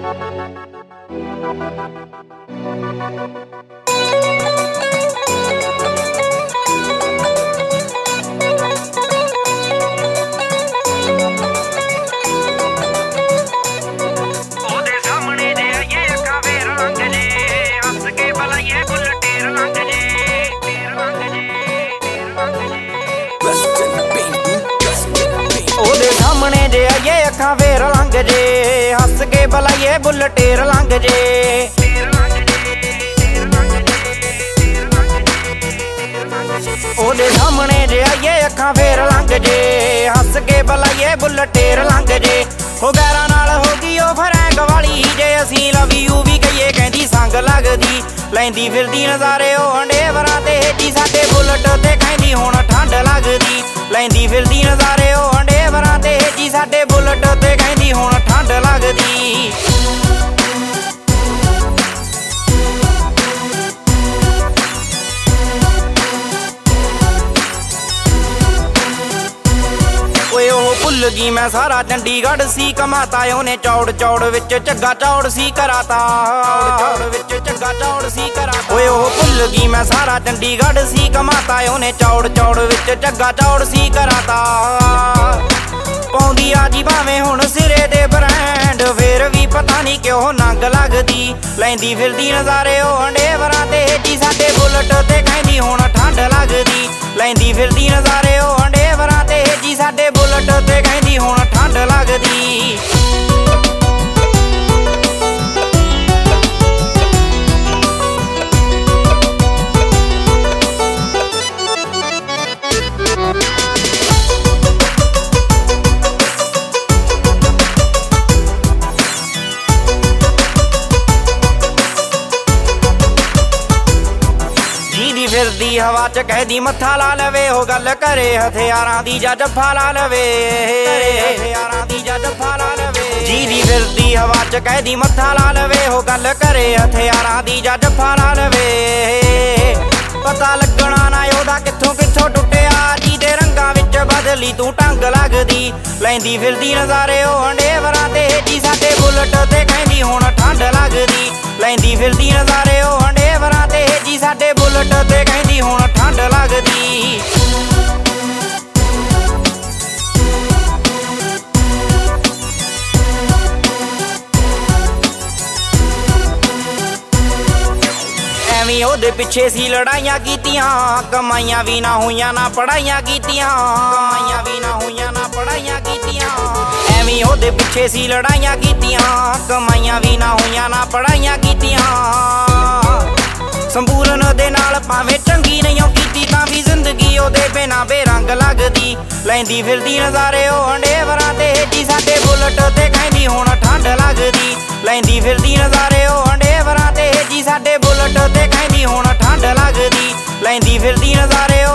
ਸਾਹਮਣੇ ਜੇ ਆਈਏ ਅੱਖਾਂ ਫੇਰ ਲੰਘ ਜੇ, ਹੱਸ ਕੇ ਬੁਲਾਈਏ ਬੁਲਟੇਰ ਲੰਘ ਜੇ। ਉਹਦੇ ਸਾਹਮਣੇ ਜੇ ਆਈਏ ਅੱਖਾਂ ਫੇਰ ਲੰਘ ਜੇ, ਹੱਸ ਕੇ ਬੁਲਾਈਏ ਬੁਲਟੇਰ ਲੰਘ ਜੇ। ਹੋ ਗੈਰਾਂ ਨਾਲ ਹੋ ਗਈ ਉਹ ਫਰੈਂਕ ਵਾਲੀ, ਜੇ ਅਸੀਂ ਲਵ ਯੂ ਵੀ ਕਹੀਏ ਕਹਿੰਦੀ ਸੰਗ ਲੱਗਦੀ। ਲੈਂਦੀ ਫਿਰਦੀ ਨਜ਼ਾਰੇ ਉਹ ਹੰਡੇਵਰਾਂ ਤੇ ਜੀ, ਸਾਡੇ ਬੁਲਟ ਤੇ ਕਹਿੰਦੀ ਹੁਣ ਠੰਡ ਲੱਗਦੀ। ਲੈਂਦੀ ਫਿਰਦੀ ਨਜ਼ਾਰੇ ਉਹ ਹੰਡੇਵਰਾਂ ਤੇ ਜੀ, ਸਾਡੇ ਬੁਲਟ ਤੇ ਕਹਿੰਦੀ ਹੁਣ ਠੰਡ ਲੱਗਦੀ। ਓਏ ਉਹ ਭੁੱਲ ਗਈ ਮੈਂ ਸਾਰਾ ਚੰਡੀਗੜ੍ਹ ਸੀ ਕਮਾਤਾ, ਉਹਨੇ ਚੌੜ ਚੌੜ ਵਿੱਚ ਝੱਗਾ ਚੌੜ ਸੀ ਕਰਾਤਾ। ਚੌੜ ਵਿੱਚ ਝੱਗਾ ਚੌੜ ਸੀ ਕਰਾਤਾ। ਓਏ ਉਹ ਭੁੱਲ ਗਈ ਮੈਂ ਸਾਰਾ ਚੰਡੀਗੜ੍ਹ ਸੀ ਕਮਾਤਾ, ਉਹਨੇ ਚੌੜ ਚੌੜ ਵਿੱਚ ਝੱਗਾ ਚੌੜ ਸੀ ਕਰਾਤਾ। ਪਾਉਂਦੀ ਆ ਜੀ ਭਾਵੇਂ ਹੁਣ ਸਿਰੇ ਦੇ ਬ੍ਰਾਂਡ, ਫੇਰ ਵੀ ਪਤਾ ਨਹੀਂ ਕਿਉਂ ਨੰਗ ਲੱਗਦੀ। ਲੈਂਦੀ ਫਿਰਦੀ ਨਜ਼ਾਰੇ ਉਹ ਹੰਡੇਵਰਾਂ ਤੇ ਜੀ, ਸਾਡੇ ਬੁਲਟ ਤੇ ਕਹਿੰਦੀ ਹੁਣ ਠੰਡ ਲੱਗਦੀ। ਲੈਂਦੀ ਫਿਰਦੀ ਨਜ਼ਾਰੇ ਉਹ ਹੰਡੇਵਰਾਂ ਤੇ ਜੀ, ਸਾਡੇ ਬੁਲਟ ਤੇ ਕਹਿੰਦੀ ਹੁਣ ਠੰਡ ਲੱਗਦੀ। ਫਿਰਦੀ ਹਵਾ ਚ ਕਹਿਦੀ ਮੱਥਾ ਲਾ ਲਵੇ, ਉਹ ਗੱਲ ਕਰੇ ਹਥਿਆਰਾਂ ਦੀ ਜਾਂ ਜੱਫਾ ਲਾ ਲਵੇ। ਹਥਿਆਰਾਂ ਦੀ ਜਾਂ ਜੱਫਾ ਲਾ ਲਵੇ। ਜਿਹਦੀ ਫਿਰਦੀ ਹਵਾ ਚ ਕਹਿਦੀ ਮੱਥਾ ਲਾ ਲਵੇ, ਉਹ ਗੱਲ ਕਰੇ ਹਥਿਆਰਾਂ ਦੀ ਜਾਂ ਜੱਫਾ ਲਾ ਲਵੇ। ਪਤਾ ਲੱਗਣਾ ਨਾ ਉਹਦਾ ਕਿੱਥੋਂ ਕਿੱਥੋਂ ਟੁੱਟਿਆ, ਜਿਹਦੇ ਰੰਗਾਂ ਵਿੱਚ ਬਦਲੀ ਤੂੰ ਢੰਗ ਲੱਗਦੀ। ਲੈਂਦੀ ਫਿਰਦੀ ਨਜ਼ਾਰੇ ਉਹ ਹੰਡੇਵਰਾਂ ਤੇ ਜੀ, ਸਾਡੇ ਬੁਲਟ ਤੇ ਕਹਿੰਦੀ ਹੁਣ ਠੰਡ ਲੱਗਦੀ। ਲੈਂਦੀ ਫਿਰਦੀ ਨਜ਼ਾਰੇ ਉਹ ਹੰਡੇਵਰਾਂ ਤੇ ਜੀ, ਸਾਡੇ ਬੁਲਟ ਤੇ ਕਹਿੰਦੀ ਹੁਣ ਠੰਡ ਲੱਗਦੀ। ਐਵੇਂ ਉਹਦੇ ਪਿੱਛੇ ਸੀ ਲੜਾਈਆਂ ਕੀਤੀਆਂ, ਕਮਾਈਆਂ ਵੀ ਨਾ ਹੋਈਆਂ ਨਾ ਪੜ੍ਹਾਈਆਂ ਕੀਤੀਆਂ। ਕਮਾਈਆਂ ਵੀ ਨਾ ਹੋਈਆਂ ਨਾ ਪੜ੍ਹਾਈਆਂ ਕੀਤੀਆਂ। ਐਵੇਂ ਉਹਦੇ ਪਿੱਛੇ ਸੀ ਲੜਾਈਆਂ ਕੀਤੀਆਂ, ਕਮਾਈਆਂ ਵੀ ਨਾ ਹੋਈਆਂ ਨਾ ਪੜ੍ਹਾਈਆਂ ਕੀਤੀਆਂ। ਸੰਪੂਰਨ ਦੇ ਨਾਲ ਭਾਵੇਂ ਚੰਗੀ ਨਹੀਂ ਕੀਤੀ, ਤਾਂ ਵੀ ਜ਼ਿੰਦਗੀ ਉਹਦੇ ਬਿਨਾਂ ਬੇਰੰਗ ਲੱਗਦੀ। ਲੈਂਦੀ ਫਿਰਦੀ ਨਜ਼ਾਰੇ ਉਹ ਹੰਡੇਵਰਾਂ ਤੇ ਜੀ, ਸਾਡੇ ਬੁਲਟ ਤੇ ਕਹਿੰਦੀ ਹੁਣ ਠੰਡ ਲੱਗਦੀ। ਲੈਂਦੀ ਫਿਰਦੀ ਨਜ਼ਾਰੇ ਉਹ ਹੰਡੇਵਰਾਂ ਤੇ ਜੀ, ਸਾਡੇ ਬੁਲਟ ਤੇ ਕਹਿੰਦੀ ਹੁਣ ਠੰਡ ਲੱਗਦੀ। ਲੈਂਦੀ ਫਿਰਦੀ ਨਜ਼ਾਰੇ